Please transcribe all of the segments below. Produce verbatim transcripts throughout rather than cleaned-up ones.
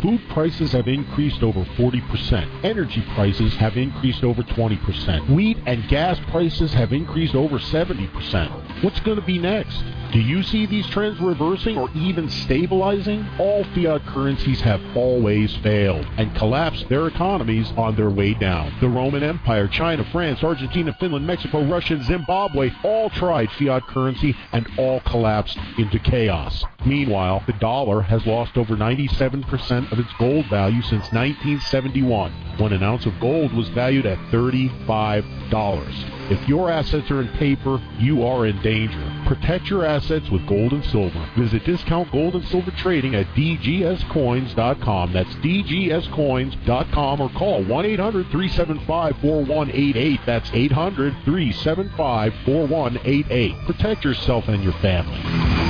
Food prices have increased over forty percent. Energy prices have increased over twenty percent. Wheat and gas prices have increased over seventy percent. What's going to be next? Do you see these trends reversing or even stabilizing? All fiat currencies have always failed and collapsed their economies on their way down. The Roman Empire, China, France, Argentina, Finland, Mexico, Russia, and Zimbabwe all tried fiat currency and all collapsed into chaos. Meanwhile, the dollar has lost over ninety-seven percent of its gold value since nineteen seventy-one, when an ounce of gold was valued at thirty-five dollars. If your assets are in paper, you are in danger. Protect your assets with gold and silver. Visit Discount Gold and Silver Trading at d g s coins dot com. That's d g s coins dot com, or call one eight hundred three seven five four one eight eight. That's eight hundred three seven five four one eight eight. Protect yourself and your family.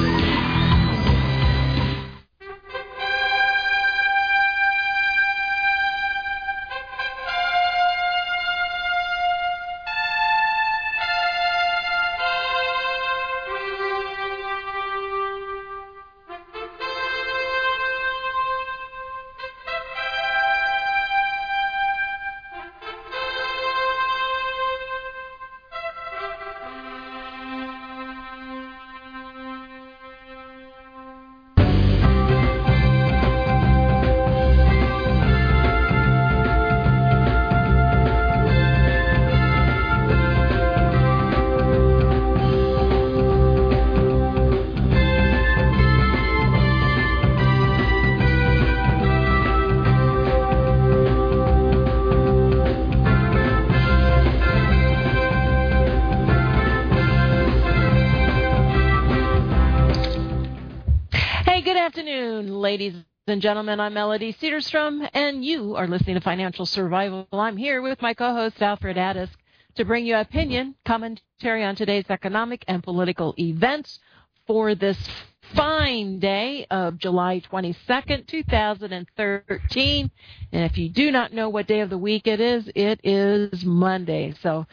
Ladies and gentlemen, I'm Melody Cedarstrom, and you are listening to Financial Survival. I'm here with my co-host, Alfred Addis, to bring you opinion, commentary on today's economic and political events for this fine day of July twenty-second, two thousand thirteen. And if you do not know what day of the week it is, it is Monday. So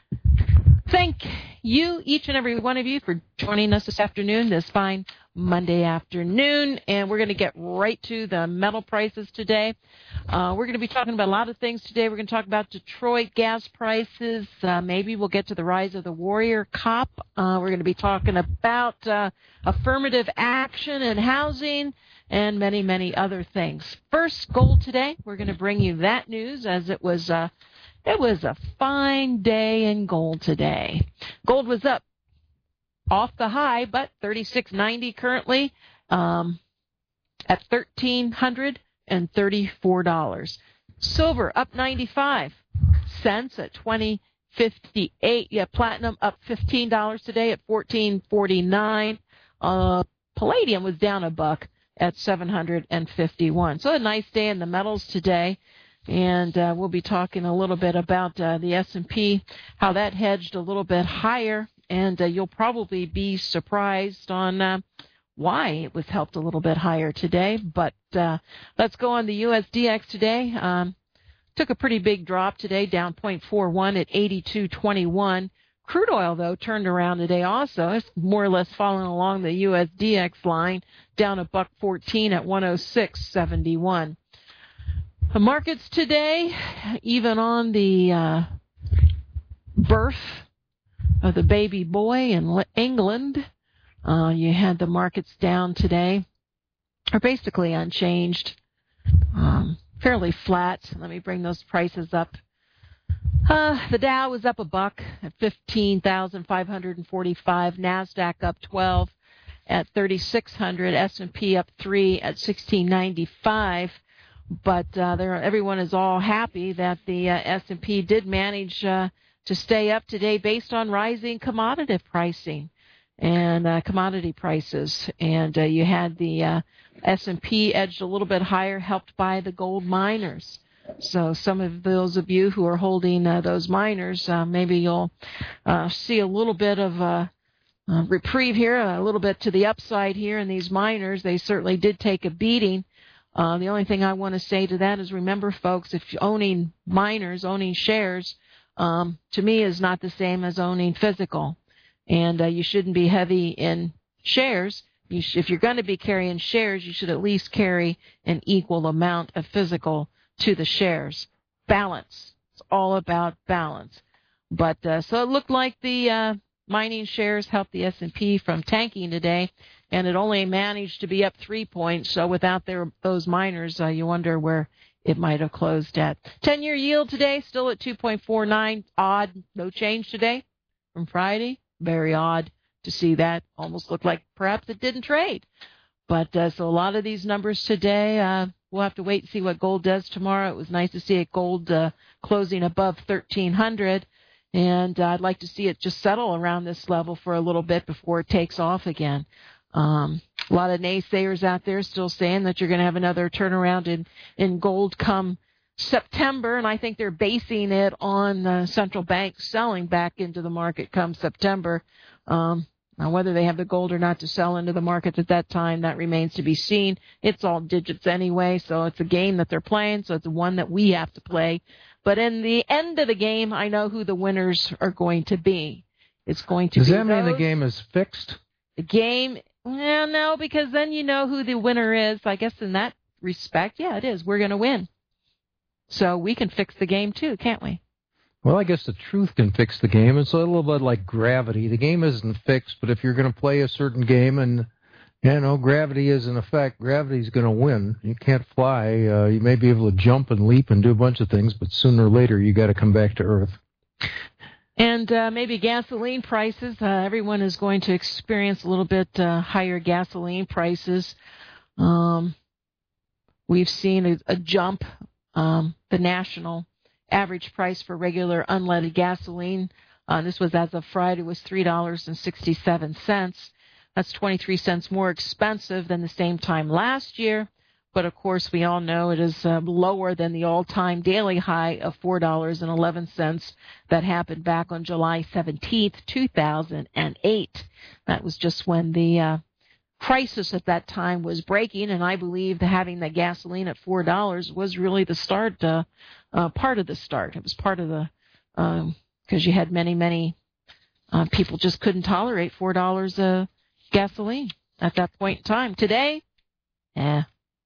thank you, each and every one of you, for joining us this afternoon, this fine Monday afternoon, and we're going to get right to the metal prices today. Uh, we're going to be talking about a lot of things today. We're going to talk about Detroit gas prices. Uh, maybe we'll get to the rise of the Warrior Cop. Uh, we're going to be talking about uh, affirmative action in housing and many, many other things. First, gold today. We're going to bring you that news, as it was uh, it was a fine day in gold today. Gold was up off the high, but thirty-six ninety currently, um, at one thousand three hundred thirty-four dollars. Silver up ninety-five cents at twenty fifty-eight. Yeah, platinum up fifteen dollars today at fourteen forty-nine. Uh, palladium was down a buck at seven hundred fifty-one. So a nice day in the metals today. And uh, we'll be talking a little bit about uh, the S and P, how that hedged a little bit higher. And uh, you'll probably be surprised on uh, why it was helped a little bit higher today. But uh, let's go on the U S D X today. Um, took a pretty big drop today, down zero point four one at eighty-two twenty-one. Crude oil, though, turned around today also. It's more or less following along the U S D X line, down a buck fourteen at one oh six seventy-one. The markets today, even on the uh, birth of the baby boy in England, uh, you had the markets down today, are basically unchanged, um, fairly flat. Let me bring those prices up. Uh, the Dow was up a buck at fifteen thousand five hundred forty-five. NASDAQ up twelve at thirty-six hundred. S and P up three at sixteen ninety-five. But uh, there, everyone is all happy that the uh, S and P did manage uh, to stay up today based on rising commodity pricing and uh, commodity prices. And uh, you had the uh, S and P edged a little bit higher, helped by the gold miners. So some of those of you who are holding uh, those miners, uh, maybe you'll uh, see a little bit of a uh, reprieve here, a little bit to the upside here in these miners. They certainly did take a beating. Uh, the only thing I want to say to that is, remember, folks, if you're owning miners, owning shares, um, to me is not the same as owning physical. And uh, you shouldn't be heavy in shares you sh- if you're going to be carrying shares, you should at least carry an equal amount of physical to the shares. Balance. It's all about balance. But uh, so it looked like the uh, mining shares helped the S and P from tanking today, and it only managed to be up three points. So without their, those miners, uh, you wonder where it might have closed at. ten-year yield today still at two point four nine. Odd. No change today from Friday. Very odd to see that. Almost looked like perhaps it didn't trade. But uh, so a lot of these numbers today, uh, we'll have to wait and see what gold does tomorrow. It was nice to see it gold uh, closing above thirteen hundred. And uh, I'd like to see it just settle around this level for a little bit before it takes off again. Um, a lot of naysayers out there still saying that you're going to have another turnaround in, in gold come September, and I think they're basing it on uh, central banks selling back into the market come September. Um, now, whether they have the gold or not to sell into the markets at that time, that remains to be seen. It's all digits anyway, so it's a game that they're playing, so it's one that we have to play. But in the end of the game, I know who the winners are going to be. It's going to Does be that mean those, the game is fixed? The game, well, no, because then you know who the winner is. I guess in that respect, yeah, it is. We're going to win. So we can fix the game too, can't we? Well, I guess the truth can fix the game. It's a little bit like gravity. The game isn't fixed, but if you're going to play a certain game and, you know, gravity is in effect, gravity's going to win. You can't fly. Uh, you may be able to jump and leap and do a bunch of things, but sooner or later you got to come back to Earth. And uh, maybe gasoline prices. Uh, everyone is going to experience a little bit uh, higher gasoline prices. Um, we've seen a, a jump. Um, the national average price for regular unleaded gasoline, uh, this was as of Friday, was three dollars and sixty-seven cents. That's twenty-three cents more expensive than the same time last year. But, of course, we all know it is uh, lower than the all-time daily high of four dollars and eleven cents that happened back on July seventeenth, two thousand eight. That was just when the uh, crisis at that time was breaking, and I believe that having the gasoline at four dollars was really the start, uh, uh, part of the start. It was part of the, because um, you had many, many uh, people just couldn't tolerate four dollars uh, gasoline at that point in time. Today, eh.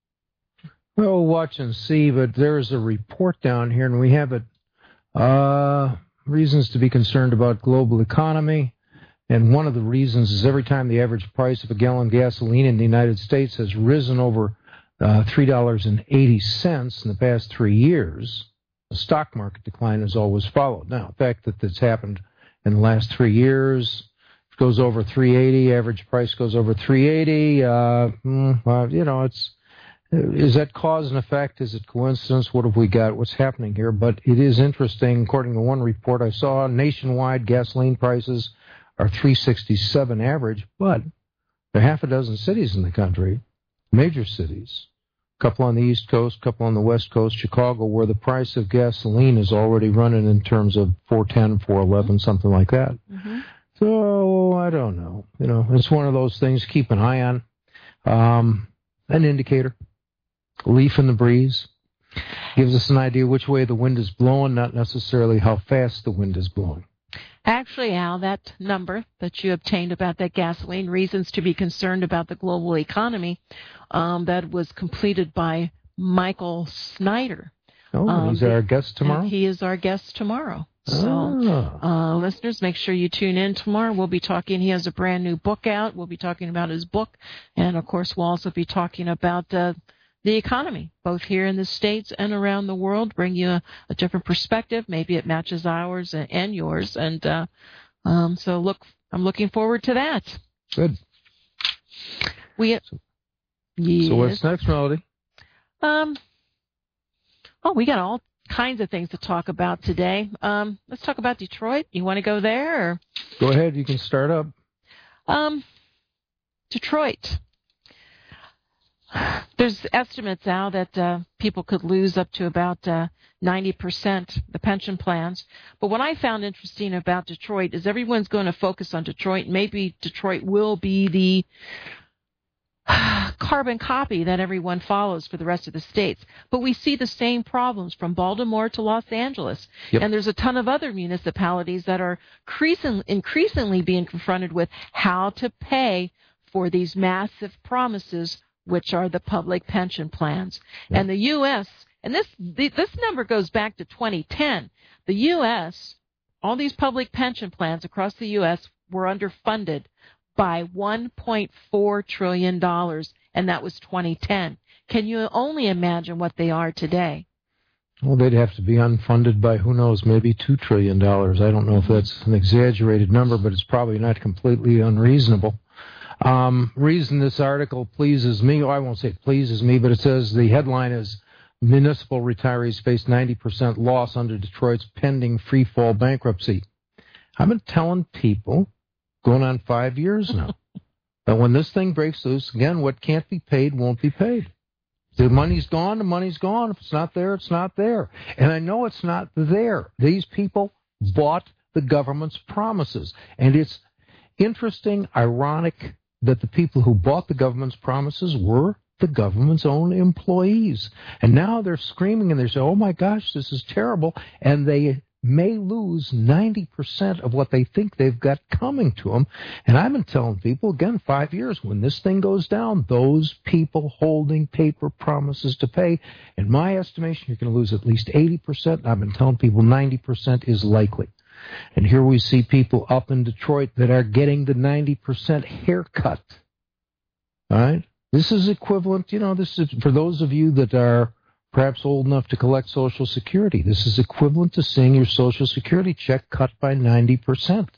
We'll watch and see, but there's a report down here, and we have it, uh, reasons to be concerned about global economy. And one of the reasons is every time the average price of a gallon of gasoline in the United States has risen over uh, three dollars and eighty cents in the past three years, the stock market decline has always followed. Now, the fact that this happened in the last three years, it goes over three eighty, average price goes over three eighty, uh, well, you know, it's, is that cause and effect? Is it coincidence? What have we got? What's happening here? But it is interesting, according to one report I saw, nationwide gasoline prices are three sixty-seven average, but there are half a dozen cities in the country, major cities, a couple on the East Coast, a couple on the West Coast, Chicago, where the price of gasoline is already running in terms of four ten, four eleven, something like that. Mm-hmm. So, I don't know. You know, it's one of those things, keep an eye on. Um, an indicator, a leaf in the breeze, gives us an idea which way the wind is blowing, not necessarily how fast the wind is blowing. Actually, Al, that number that you obtained about that gasoline, reasons to be concerned about the global economy, um, that was completed by Michael Snyder. Oh, um, he's our guest tomorrow? He is our guest tomorrow. So, ah. uh, listeners, make sure you tune in tomorrow. We'll be talking, he has a brand new book out. We'll be talking about his book. And, of course, we'll also be talking about uh, the economy, both here in the States and around the world, bring you a, a different perspective. Maybe it matches ours and, and yours. And uh, um, so look, I'm looking forward to that. Good. We, so, yes. so what's next, Melody? Um. Oh, we got all kinds of things to talk about today. Um, let's talk about Detroit. You want to go there? Or? Go ahead. You can start up. Um, Detroit. There's estimates now that uh, people could lose up to about uh, ninety percent the pension plans. But what I found interesting about Detroit is everyone's going to focus on Detroit. Maybe Detroit will be the carbon copy that everyone follows for the rest of the states. But we see the same problems from Baltimore to Los Angeles. Yep. And there's a ton of other municipalities that are increasingly being confronted with how to pay for these massive promises, which are the public pension plans. Yeah. And the U S, and this this number goes back to twenty ten, the U S, all these public pension plans across the U S were underfunded by one point four trillion dollars, and that was twenty ten. Can you only imagine what they are today? Well, they'd have to be unfunded by, who knows, maybe two trillion dollars. I don't know if that's an exaggerated number, but it's probably not completely unreasonable. Um, reason this article pleases me, or I won't say it pleases me, but it says the headline is Municipal Retirees Face ninety percent Loss Under Detroit's Pending Freefall Bankruptcy. I've been telling people, going on five years now, that when this thing breaks loose, again, what can't be paid won't be paid. The money's gone, the money's gone. If it's not there, it's not there. And I know it's not there. These people bought the government's promises. And it's interesting, ironic, that the people who bought the government's promises were the government's own employees. And now they're screaming and they say, oh my gosh, this is terrible. And they may lose ninety percent of what they think they've got coming to them. And I've been telling people, again, five years, when this thing goes down, those people holding paper promises to pay, in my estimation, you're going to lose at least eighty percent. I've been telling people ninety percent is likely. And here we see people up in Detroit that are getting the ninety percent haircut. All right? This is equivalent, you know, this is for those of you that are perhaps old enough to collect Social Security. This is equivalent to seeing your Social Security check cut by ninety percent.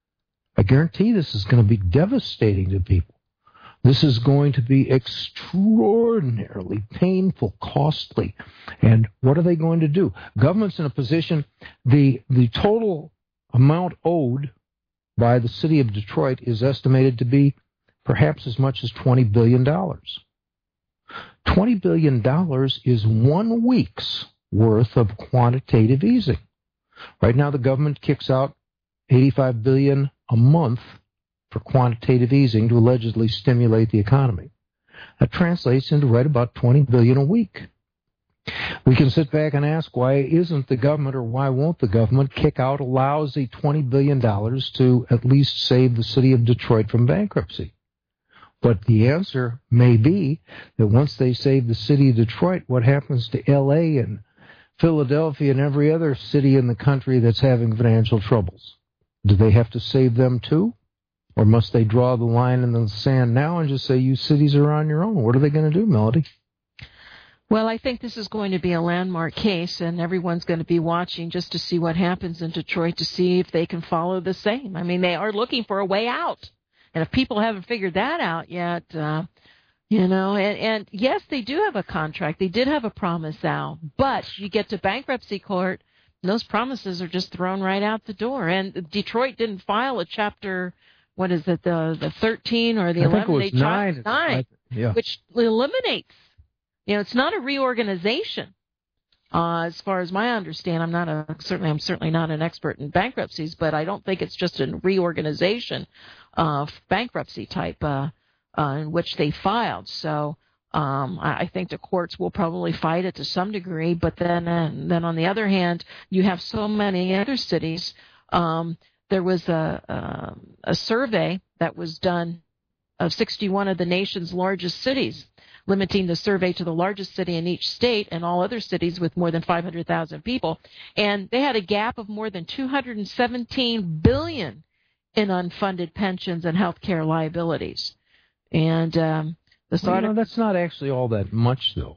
I guarantee this is going to be devastating to people. This is going to be extraordinarily painful, costly. And what are they going to do? Government's in a position, the the total amount owed by the city of Detroit is estimated to be perhaps as much as twenty billion dollars. twenty billion dollars is one week's worth of quantitative easing. Right now, the government kicks out eighty-five billion dollars a month for quantitative easing to allegedly stimulate the economy. That translates into right about twenty billion dollars a week. We can sit back and ask, why isn't the government, or why won't the government kick out a lousy twenty billion dollars to at least save the city of Detroit from bankruptcy? But the answer may be that once they save the city of Detroit, what happens to L A and Philadelphia and every other city in the country that's having financial troubles? Do they have to save them too? Or must they draw the line in the sand now and just say, you cities are on your own? What are they going to do, Melody? Well, I think this is going to be a landmark case, and everyone's going to be watching just to see what happens in Detroit, to see if they can follow the same. I mean, they are looking for a way out. And if people haven't figured that out yet, uh, you know, and, and yes, they do have a contract. They did have a promise, Al. But you get to bankruptcy court, and those promises are just thrown right out the door. And Detroit didn't file a chapter, what is it, the the thirteen or the I eleven? Think it was they nine, nine, yeah. Which eliminates. You know, it's not a reorganization. Uh, as far as my understand, I'm not a certainly I'm certainly not an expert in bankruptcies, but I don't think it's just a reorganization of bankruptcy type uh, uh, in which they filed. So um, I, I think the courts will probably fight it to some degree. But then, and then on the other hand, you have so many other cities. Um, there was a, a a survey that was done of sixty-one of the nation's largest cities, limiting the survey to the largest city in each state and all other cities with more than five hundred thousand people. And they had a gap of more than two hundred seventeen billion dollars in unfunded pensions and health care liabilities. And um, this well, article... you know, that's not actually all that much, though.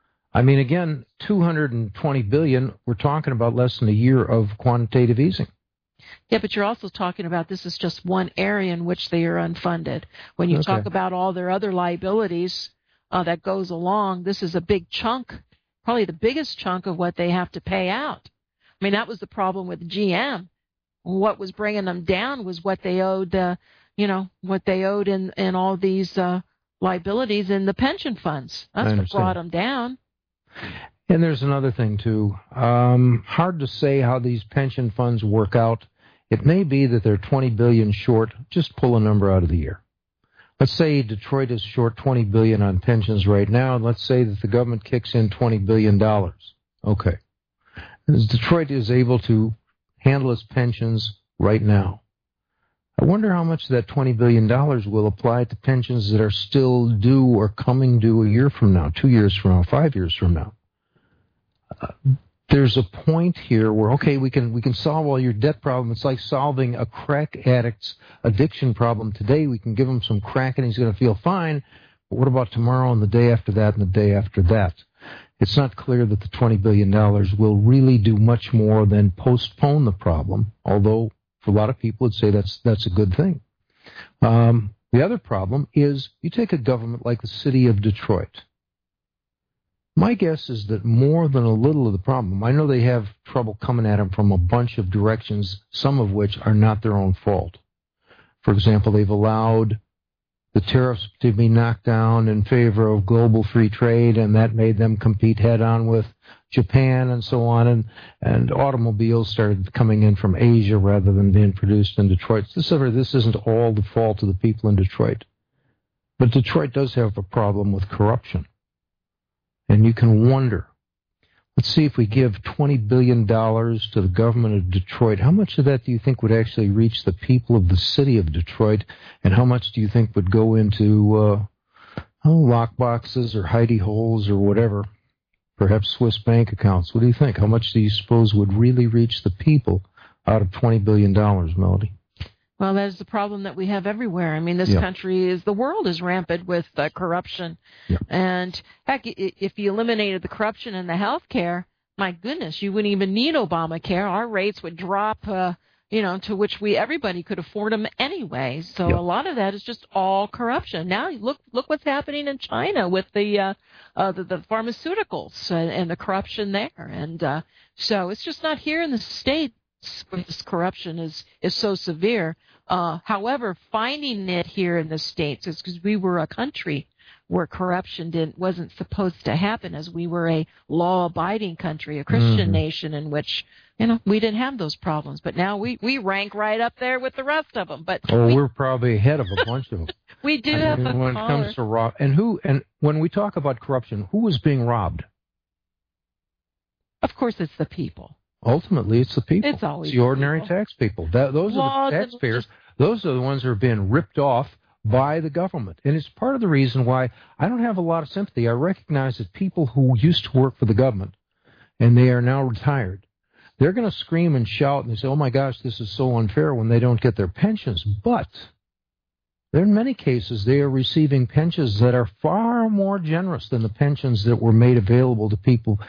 I mean, again, two hundred twenty billion dollars, we're talking about less than a year of quantitative easing. Yeah, but you're also talking about this is just one area in which they are unfunded. When you okay. talk about all their other liabilities uh, that goes along, this is a big chunk, probably the biggest chunk of what they have to pay out. I mean, that was the problem with G M. What was bringing them down was what they owed, uh, you know, what they owed in, in all these uh, liabilities in the pension funds. That's what brought them down. And there's another thing, too. Um, hard to say how these pension funds work out. It may be that they're twenty billion dollars short. Just pull a number out of the air. Let's say Detroit is short twenty billion dollars on pensions right now, and let's say that the government kicks in twenty billion dollars. Okay. As Detroit is able to handle its pensions right now, I wonder how much of that twenty billion dollars will apply to pensions that are still due or coming due a year from now, two years from now, five years from now. Uh, there's a point here where, okay, we can we can solve all your debt problem. It's like solving a crack addict's addiction problem today. We can give him some crack and he's going to feel fine. But what about tomorrow and the day after that and the day after that? It's not clear that the twenty billion dollars will really do much more than postpone the problem, although for a lot of people would say that's that's a good thing. Um, the other problem is you take a government like the city of Detroit. My guess is that more than a little of the problem, I know they have trouble coming at them from a bunch of directions, some of which are not their own fault. For example, they've allowed the tariffs to be knocked down in favor of global free trade, and that made them compete head-on with Japan and so on, and, and automobiles started coming in from Asia rather than being produced in Detroit. This, this isn't all the fault of the people in Detroit. But Detroit does have a problem with corruption. And you can wonder, let's see if we give twenty billion dollars to the government of Detroit, how much of that do you think would actually reach the people of the city of Detroit, and how much do you think would go into uh, oh, lock boxes or hidey holes or whatever, perhaps Swiss bank accounts? What do you think? How much do you suppose would really reach the people out of twenty billion dollars, Melody? Well, that is the problem that we have everywhere. I mean, this yeah. country is, the world is rampant with uh, corruption. Yeah. And heck, if you eliminated the corruption in the health care, my goodness, you wouldn't even need Obamacare. Our rates would drop, uh, you know, to which we, everybody could afford them anyway. So yeah. a lot of that is just all corruption. Now look, look what's happening in China with the, uh, uh, the, the pharmaceuticals and, and the corruption there. And, uh, so it's just not here in the States. This corruption is, is so severe. Uh, however, finding it here in the States is because we were a country where corruption didn't, wasn't supposed to happen, as we were a law-abiding country, a Christian mm-hmm. nation in which, you know, we didn't have those problems. But now we, we rank right up there with the rest of them. But oh, we, we're probably ahead of a bunch of them. We do I have mean, a when caller. it comes to rob, and who, and when we talk about corruption, who is being robbed? Of course, it's the people. Ultimately, it's the people. It's always it's the ordinary people. tax people. That, those Laws are the taxpayers. Those are the ones who are being ripped off by the government. And it's part of the reason why I don't have a lot of sympathy. I recognize that people who used to work for the government and they are now retired, they're going to scream and shout and they say, oh my gosh, this is so unfair when they don't get their pensions. But there in many cases, they are receiving pensions that are far more generous than the pensions that were made available to people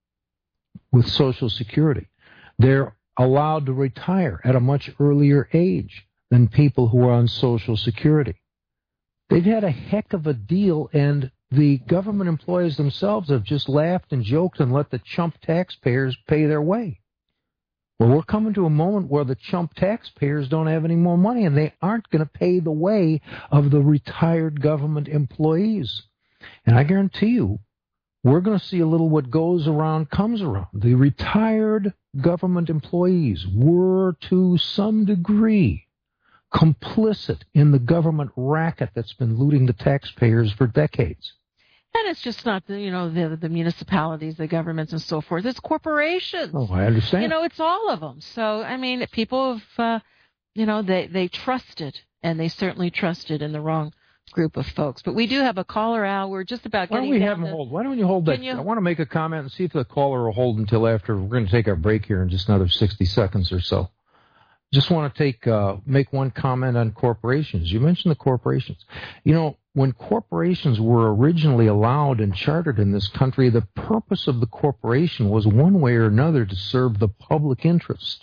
with Social Security. They're allowed to retire at a much earlier age than people who are on Social Security. They've had a heck of a deal, and the government employees themselves have just laughed and joked and let the chump taxpayers pay their way. Well, we're coming to a moment where the chump taxpayers don't have any more money, and they aren't going to pay the way of the retired government employees. And I guarantee you, we're going to see a little what goes around comes around. The retired government employees were, to some degree, complicit in the government racket that's been looting the taxpayers for decades. And it's just not the, you know, the, the municipalities, the governments, and so forth. It's corporations. Oh, I understand. You know, it's all of them. So, I mean, people have, uh, you know, they, they trusted, and they certainly trusted in the wrong group of folks. But we do have a caller, Al. We're just about getting. Why don't we down have him to, hold? Why don't you hold that? you, I want to make a comment and see if the caller will hold until after. We're going to take our break here in just another sixty seconds or so. Just want to take uh, make one comment on corporations. You mentioned the corporations. You know, when corporations were originally allowed and chartered in this country, the purpose of the corporation was one way or another to serve the public interest.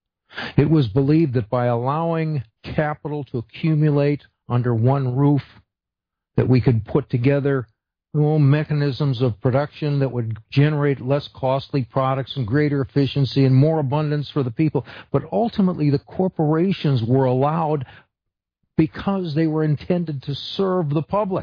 It was believed that by allowing capital to accumulate under one roof, that we could put together well, mechanisms of production that would generate less costly products and greater efficiency and more abundance for the people. But ultimately, the corporations were allowed because they were intended to serve the public.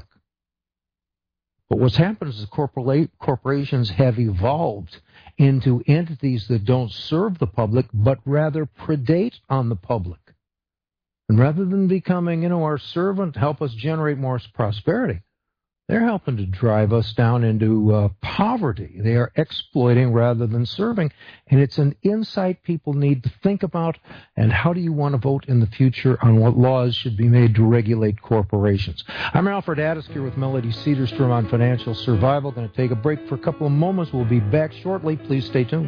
But what's happened is the corpora- corporations have evolved into entities that don't serve the public, but rather predate on the public. And rather than becoming, you know, our servant, help us generate more prosperity, They're helping to drive us down into uh, poverty. They are exploiting rather than serving. And it's an insight people need to think about. And how do you want to vote in the future on what laws should be made to regulate corporations? I'm Alfred Addis here with Melody Cedarstrom on Financial Survival. Going to take a break for a couple of moments. We'll be back shortly. Please stay tuned.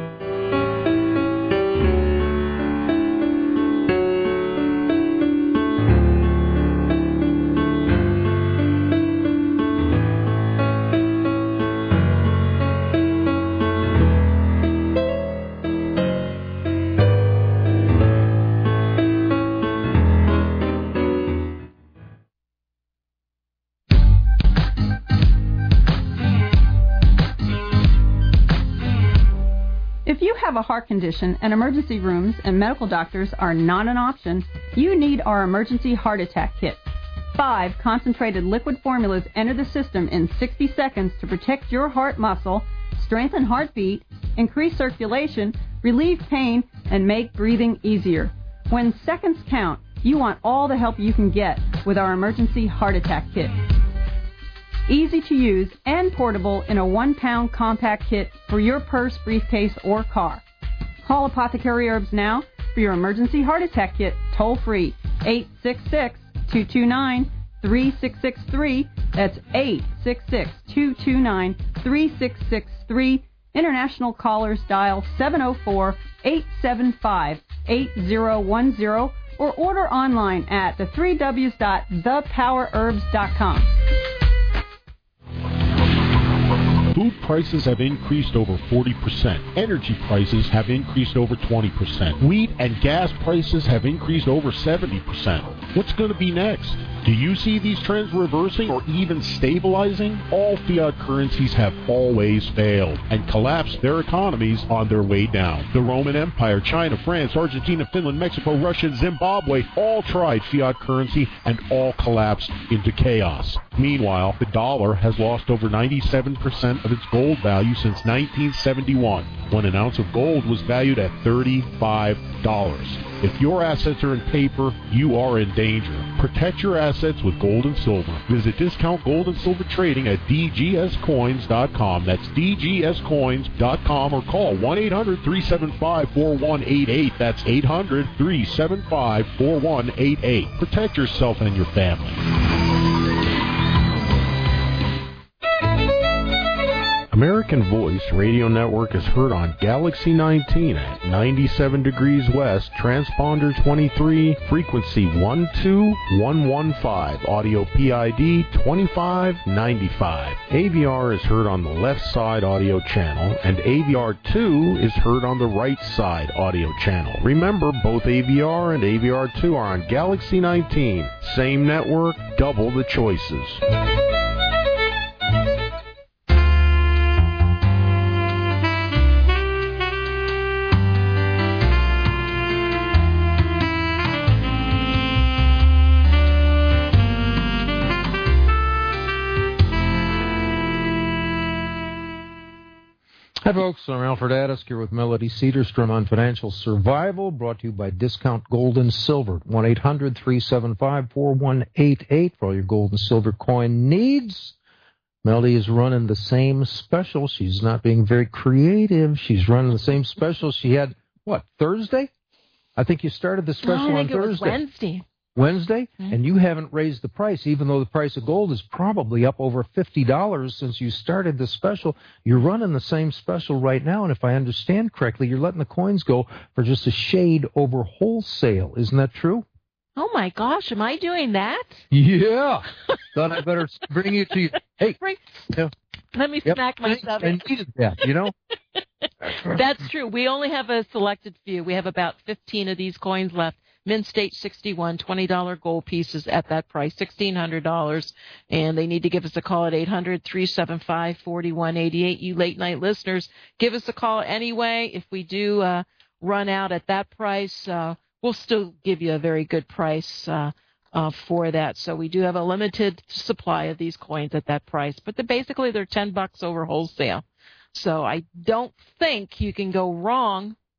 Have a heart condition and emergency rooms and medical doctors are not an option, you need our emergency heart attack kit. Five concentrated liquid formulas enter the system in sixty seconds to protect your heart muscle, strengthen heartbeat, increase circulation, relieve pain, and make breathing easier. When seconds count, you want all the help you can get with our emergency heart attack kit. Easy to use and portable in a one-pound compact kit for your purse, briefcase, or car. Call Apothecary Herbs now for your emergency heart attack kit, toll-free, eight six six, two two nine, three six six three. That's eight six six, two two nine, three six six three. International callers dial seven oh four, eight seven five, eight oh one oh or order online at the three W's dot the power herbs dot com. Food prices have increased over forty percent. Energy prices have increased over twenty percent. Wheat and gas prices have increased over seventy percent. What's going to be next? Do you see these trends reversing or even stabilizing? All fiat currencies have always failed and collapsed their economies on their way down. The Roman Empire, China, France, Argentina, Finland, Mexico, Russia, and Zimbabwe all tried fiat currency and all collapsed into chaos. Meanwhile, the dollar has lost over ninety-seven percent of its gold value since nineteen seventy-one, when an ounce of gold was valued at thirty-five dollars. If your assets are in paper, you are in danger. Protect your assets with gold and silver. Visit Discount Gold and Silver Trading at d g s coins dot com. That's d g s coins dot com, or call one eight hundred, three seven five, four one eight eight. That's eight hundred, three seven five, four one eight eight. Protect yourself and your family. American Voice Radio Network is heard on Galaxy nineteen at ninety-seven degrees west, transponder twenty-three, frequency one two one one five, audio P I D twenty-five ninety-five. A V R is heard on the left side audio channel, and A V R two is heard on the right side audio channel. Remember, both A V R and A V R two are on Galaxy nineteen. Same network, double the choices. Hi, folks. I'm Alfred Addis here with Melody Cedarstrom on Financial Survival, brought to you by Discount Gold and Silver. one eight hundred, three seven five, four one eight eight for all your gold and silver coin needs. Melody is running the same special. She's not being very creative. She's running the same special she had, what, Thursday? I think you started the special no, I on think it Thursday. Was Wednesday. Wednesday, mm-hmm. And you haven't raised the price, even though the price of gold is probably up over fifty dollars since you started the special. You're running the same special right now, and if I understand correctly, you're letting the coins go for just a shade over wholesale. Isn't that true? Oh, my gosh, am I doing that? Yeah. Thought I better bring you to you. Hey. Bring, you know, let me yep, smack myself. I needed that, you know? That's true. We only have a selected few. We have about fifteen of these coins left. Mint State sixty-one, twenty dollar gold pieces at that price, sixteen hundred dollars. And they need to give us a call at eight hundred, three seven five, four one eight eight. You late night listeners, give us a call anyway. If we do uh, run out at that price, uh, we'll still give you a very good price uh, uh, for that. So we do have a limited supply of these coins at that price. But the, basically, they're ten bucks over wholesale. So I don't think you can go wrong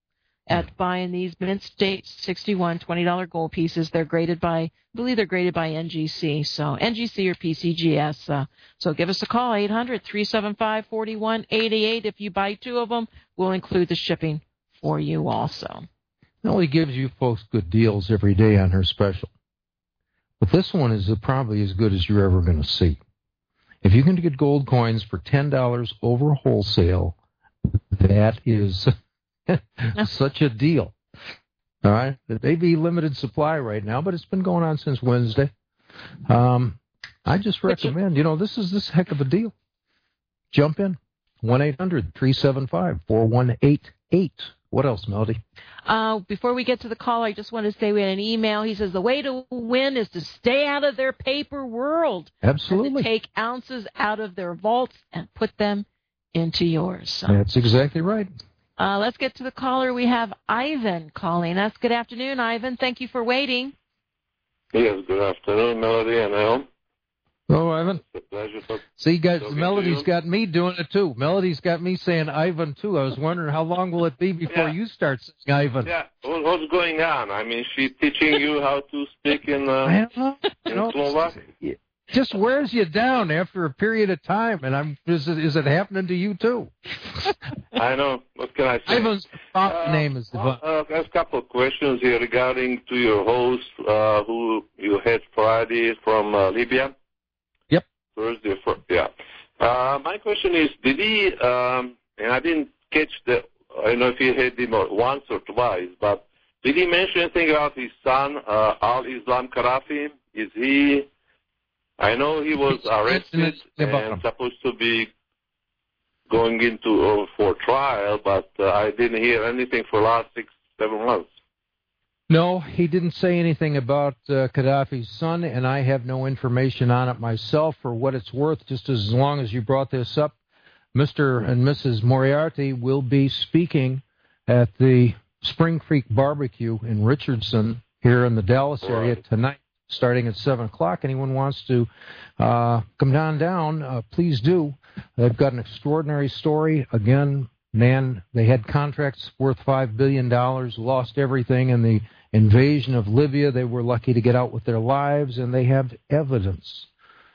at buying these Mint State sixty-one twenty dollar gold pieces. They're graded by, I believe they're graded by N G C, so N G C or P C G S. Uh, so give us a call, eight hundred, three seven five, four one eight eight. If you buy two of them, we'll include the shipping for you also. Nellie gives you folks good deals every day on her special. But this one is probably as good as you're ever going to see. If you can get gold coins for ten dollars over wholesale, that is such a deal. All right? It may be limited supply right now, but it's been going on since Wednesday. Um, I just recommend, you know, this is this heck of a deal. Jump in. one eight hundred, three seven five, four one eight eight. What else, Melody? Uh, before we get to the call, I just want to say we had an email. He says the way to win is to stay out of their paper world. Absolutely. And to take ounces out of their vaults and put them into yours. So, that's exactly right. Uh, let's get to the caller. We have Ivan calling us. Good afternoon, Ivan. Thank you for waiting. Yes, good afternoon, Melody and Al. Hello, Ivan. It's a pleasure to See, guys, Melody's got me doing it, too. Melody's got me saying Ivan, too. I was wondering how long will it be before yeah. you start saying Ivan. Yeah, what's going on? I mean, she's teaching you how to speak in, uh, I don't know. in You know, Slovak? It just wears you down after a period of time, and I'm is it, is it happening to you, too? I know. What can I say? Ivan's proper uh, name is Ivan. Uh, I have a couple of questions here regarding to your host uh, who you had Friday from uh, Libya. Thursday, for, yeah. Uh, my question is, did he, um, and I didn't catch the, I don't know if he had him once or twice, but did he mention anything about his son, uh, Al-Islam Gaddafi? Is he, I know he was arrested and supposed to be going into uh, for trial, but uh, I didn't hear anything for the last six, seven months. No, he didn't say anything about uh, Gaddafi's son, and I have no information on it myself for what it's worth. Just as long as you brought this up, Mister and Missus Moriarty will be speaking at the Spring Creek Barbecue in Richardson here in the Dallas area tonight, starting at seven o'clock. Anyone wants to uh, come down, down, uh, please do. They've got an extraordinary story. Again, man, they had contracts worth five billion dollars, lost everything in the invasion of Libya. They were lucky to get out with their lives, and they have evidence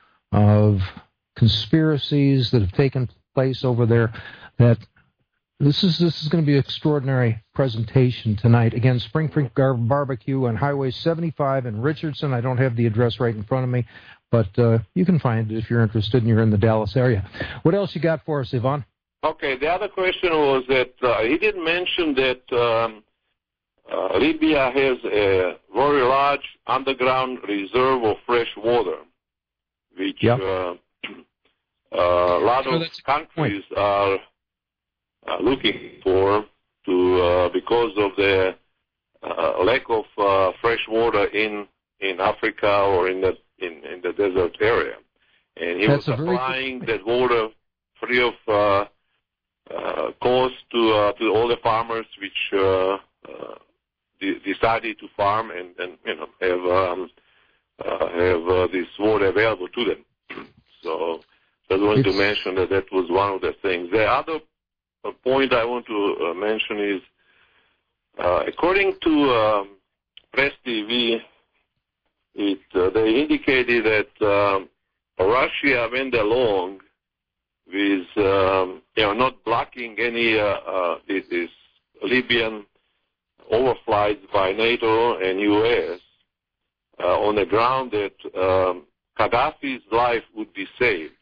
of conspiracies that have taken place over there. That this is this is going to be an extraordinary presentation tonight. Again, Spring Creek Gar- Barbecue on Highway seventy-five in Richardson. I don't have the address right in front of me, but uh, you can find it if you're interested and you're in the Dallas area. What else you got for us, Yvonne? Okay, the other question was that uh, he didn't mention that um, uh, Libya has a very large underground reserve of fresh water, which yep. uh, uh, a lot sure, of countries are uh, looking for to uh, because of the uh, lack of uh, fresh water in, in Africa or in the in, in the desert area, and he That's was supplying that water free of uh, Uh, cost to uh, to all the farmers which uh, uh, de- decided to farm and, and you know have um, uh, have uh, this water available to them. So I just wanted to mention that that was one of the things. The other point I want to uh, mention is, uh, according to um, Press T V, it uh, they indicated that um, Russia went along with, um, you know, not blocking any uh, uh, this, this Libyan overflights by NATO and U S uh, on the ground that um, Gaddafi's life would be saved.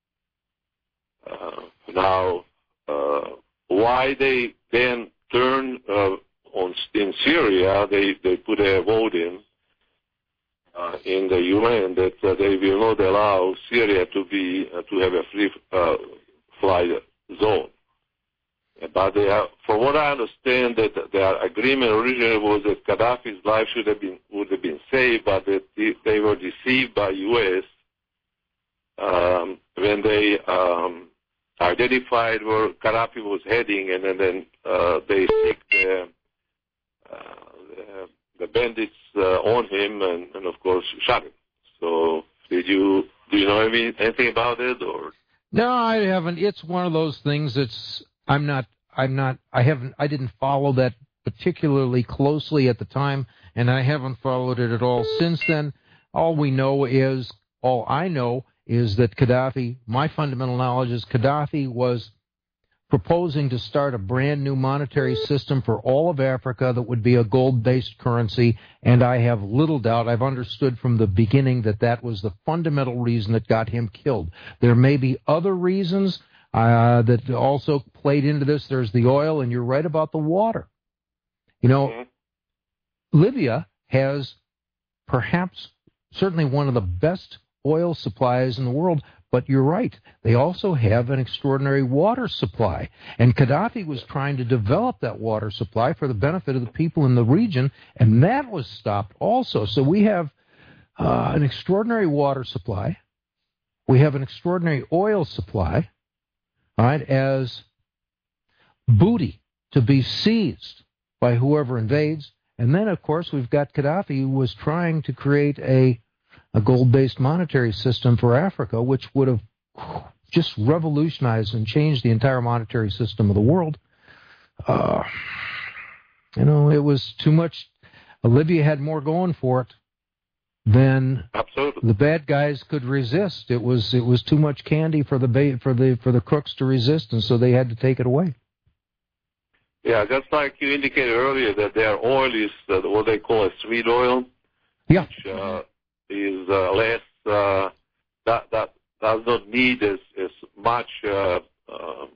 Uh, now, uh, why they then turn uh, on in Syria? They they put a vote in. Uh, in the U N that uh, they will not allow Syria to be uh, to have a free uh, flight zone. But they are, from what I understand, that their agreement originally was that Gaddafi's life should have been would have been saved, but that they were deceived by U S um, when they um, identified where Gaddafi was heading, and then, then uh, they stick the, uh, the the bandits uh, on him, and, and of course shot him. So, did you do you know any, anything about it, or? No, I haven't. It's one of those things that's I'm not. I'm not. I haven't. I didn't follow that particularly closely at the time, and I haven't followed it at all since then. All we know is, all I know is that Gaddafi, my fundamental knowledge is Gaddafi was proposing to start a brand new monetary system for all of Africa that would be a gold-based currency, and I have little doubt, I've understood from the beginning that that was the fundamental reason that got him killed. There may be other reasons uh, that also played into this. There's the oil, and you're right about the water. You know, mm-hmm. Libya has perhaps certainly one of the best oil supplies in the world, but you're right. They also have an extraordinary water supply. And Gaddafi was trying to develop that water supply for the benefit of the people in the region, and that was stopped also. So we have uh, an extraordinary water supply. We have an extraordinary oil supply, all right, as booty to be seized by whoever invades. And then, of course, we've got Gaddafi, who was trying to create a a gold-based monetary system for Africa, which would have just revolutionized and changed the entire monetary system of the world. Uh, you know, it was too much. Libya had more going for it than Absolutely. the bad guys could resist. It was it was too much candy for the ba- for the for the crooks to resist, and so they had to take it away. Yeah, just like you indicated earlier, that their oil is uh, what they call a sweet oil. Yeah. Which, uh, is uh, less, uh, that, that does not need as, as much uh, um,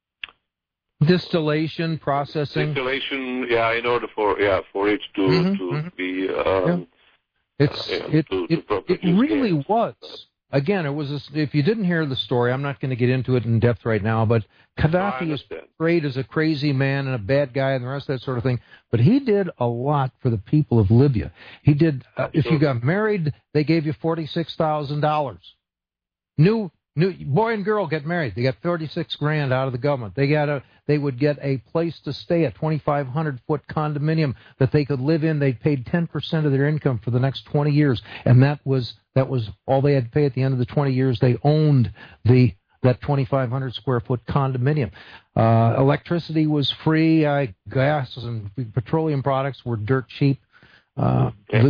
distillation, processing. Distillation, yeah, in order for yeah for it to mm-hmm, to mm-hmm. be. Um, yeah. It's uh, yeah, it to, it, to it really gas. was. Again, it was. A, if you didn't hear the story, I'm not going to get into it in depth right now. But Gaddafi is portrayed as a crazy man and a bad guy and the rest of that sort of thing. But he did a lot for the people of Libya. He did. Uh, if you got married, they gave you forty-six thousand dollars. New, new boy and girl get married. They got thirty-six grand out of the government. They got a. They would get a place to stay, a twenty-five hundred foot condominium that they could live in. They paid ten percent of their income for the next twenty years, and that was that was all they had to pay at the end of the twenty years. They owned the that twenty-five hundred square foot condominium. Uh, electricity was free. Uh, gas and petroleum products were dirt cheap. Uh, the,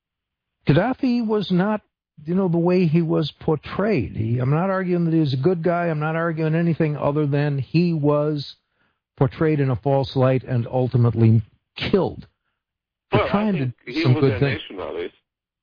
Gaddafi was not, you know, the way he was portrayed. He, I'm not arguing that he was a good guy. I'm not arguing anything other than he was portrayed in a false light and ultimately killed for well, trying to do some good things. He was a nationalist.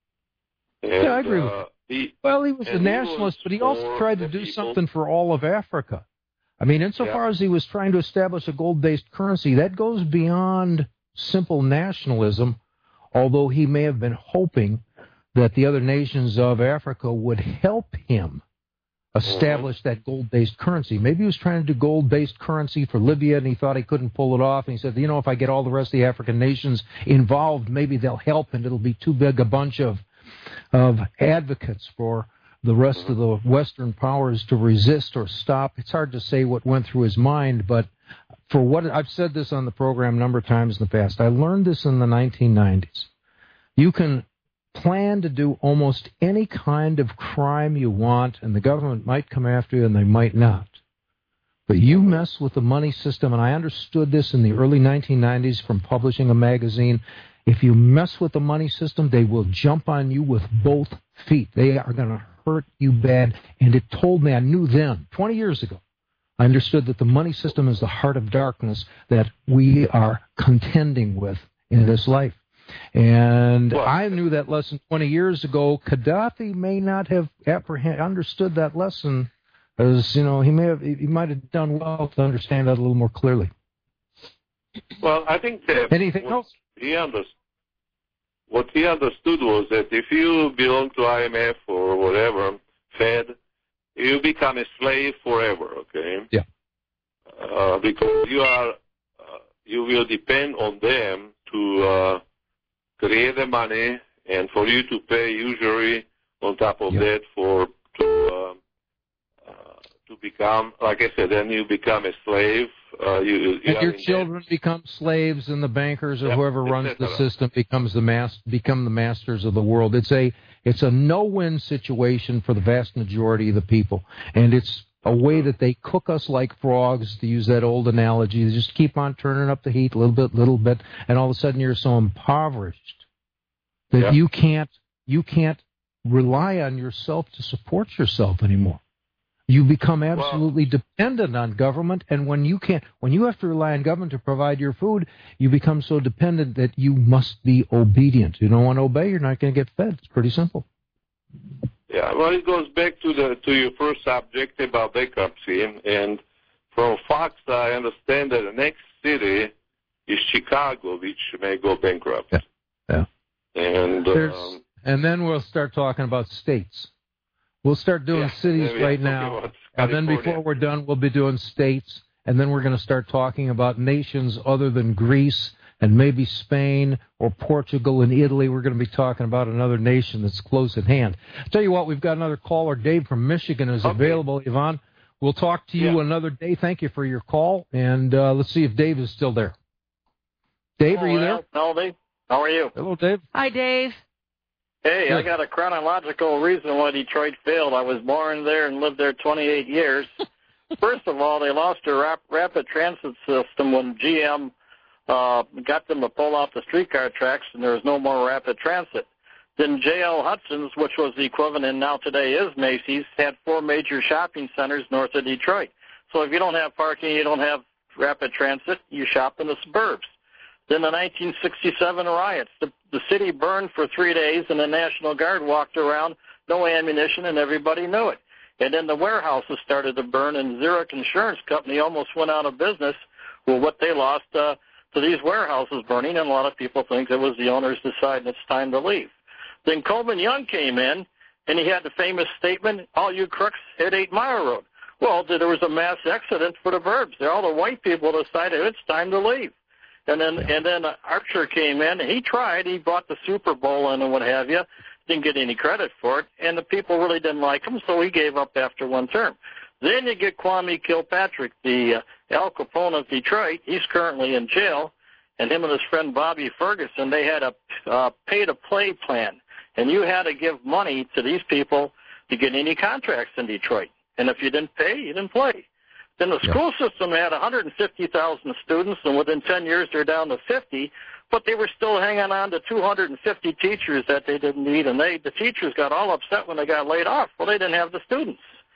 And, yeah, I agree uh, with you. he, well, he was a he nationalist, was but he also tried to do people. something for all of Africa. I mean, insofar yeah. as he was trying to establish a gold-based currency, that goes beyond simple nationalism, although he may have been hoping that the other nations of Africa would help him establish mm-hmm. that gold-based currency. Maybe he was trying to do gold-based currency for Libya, and he thought he couldn't pull it off, and he said, you know, if I get all the rest of the African nations involved, maybe they'll help, and it'll be too big a bunch of of advocates for the rest mm-hmm. of the Western powers to resist or stop. It's hard to say what went through his mind, but for what I've said this on the program a number of times in the past, I learned this in the nineteen nineties. You can plan to do almost any kind of crime you want, and the government might come after you and they might not. But you mess with the money system, and I understood this in the early nineteen nineties from publishing a magazine. If you mess with the money system, they will jump on you with both feet. They are going to hurt you bad. And it told me, I knew then, twenty years ago, I understood that the money system is the heart of darkness that we are contending with in this life. And well, I knew that lesson twenty years ago. Gaddafi may not have apprehend, understood that lesson, as you know, he may have, he might have done well to understand that a little more clearly. Well, I think that anything what else? He understood, what he understood was that if you belong to I M F or whatever, Fed, you become a slave forever. Okay. Yeah. Uh, because you are, uh, you will depend on them to. Uh, create the money, and for you to pay usury on top of yep. that for to uh, uh, to become, like I said, then you become a slave. Uh, you, you and your children debt. become slaves, and the bankers or yep. whoever runs the system becomes the mas- become the masters of the world. It's a it's a no-win situation for the vast majority of the people, and it's a way that they cook us like frogs, to use that old analogy. They just keep on turning up the heat a little bit, little bit, and all of a sudden you're so impoverished that yeah. you can't you can't rely on yourself to support yourself anymore. You become absolutely well, dependent on government, and when you can't, when you have to rely on government to provide your food, you become so dependent that you must be obedient. You don't want to obey, you're not going to get fed. It's pretty simple. Yeah, well, it goes back to the to your first subject about bankruptcy, and, and from Fox, I understand that the next city is Chicago, which may go bankrupt. Yeah, yeah. And um, and then we'll start talking about states. We'll start doing yeah, cities right now, and then before we're done, we'll be doing states, and then we're going to start talking about nations other than Greece and maybe Spain or Portugal and Italy. We're going to be talking about another nation that's close at hand. I'll tell you what, we've got another caller. Dave from Michigan is okay. available. Yvonne, we'll talk to you yeah. another day. Thank you for your call, and uh, let's see if Dave is still there. Dave, Hello, are you there? Al. Dave. How are you? Hello, Dave. Hi, Dave. Hey, Good. I got a chronological reason why Detroit failed. I was born there and lived there twenty-eight years. First of all, they lost their rap- rapid transit system when G M uh, got them to pull out the streetcar tracks, and there was no more rapid transit. Then J L Hudson's, which was the equivalent and now today is Macy's, had four major shopping centers north of Detroit. So if you don't have parking, you don't have rapid transit, you shop in the suburbs. Then the nineteen sixty-seven riots. The, the city burned for three days, and the National Guard walked around, no ammunition, and everybody knew it. And then the warehouses started to burn, and Zurich Insurance Company almost went out of business with what they lost uh, to these warehouses burning, and a lot of people think it was the owners deciding it's time to leave. Then Coleman Young came in, and he had the famous statement, all you crooks hit eight mile Road. Well, there was a mass exodus for the burbs. All the white people decided it's time to leave. And then yeah. and then Archer came in, and he tried. He bought the Super Bowl in and what have you. Didn't get any credit for it, and the people really didn't like him, so he gave up after one term. Then you get Kwame Kilpatrick, the uh, Al Capone of Detroit. He's currently in jail, and him and his friend Bobby Ferguson, they had a uh, pay-to-play plan, and you had to give money to these people to get any contracts in Detroit. And if you didn't pay, you didn't play. Then the school yeah. system had one hundred fifty thousand students, and within ten years they're down to fifty, but they were still hanging on to two hundred fifty teachers that they didn't need, and they the teachers got all upset when they got laid off. Well, they didn't have the students.